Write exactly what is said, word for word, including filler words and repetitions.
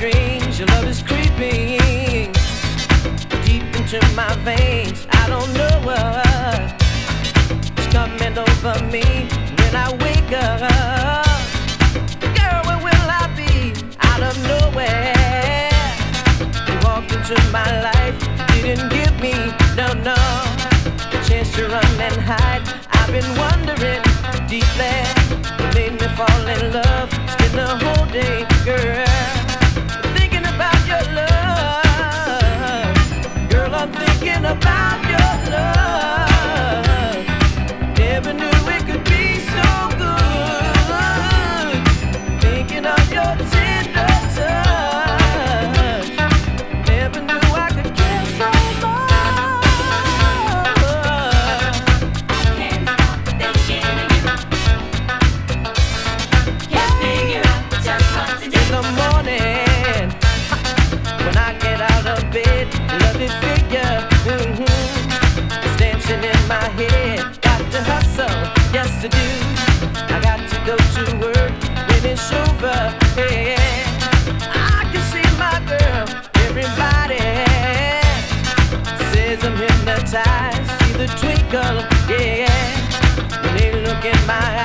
dreams, your love is creeping deep into my veins. I don't know what's coming over me when I wake up. Girl, where will I be? Out of nowhere, you walked into my life, didn't give me, no, no, a chance to run and hide. I've been wondering deeply, what made me fall in love. Spend the whole day, girl, thinking about your love. Girl, I'm thinking about your love. Never knew it could be so good. Thinking of your tender touch. Never knew I could care so much. Can't stop thinking of you. Can't figure out just what to do. In the morning, when I get out of bed, lovely figure, mm-hmm, it's dancing in my head. Got to hustle, yes I do. I got to go to work when it's over. Yeah, I can see my girl. Everybody says I'm hypnotized. See the twinkle, yeah, when they look in my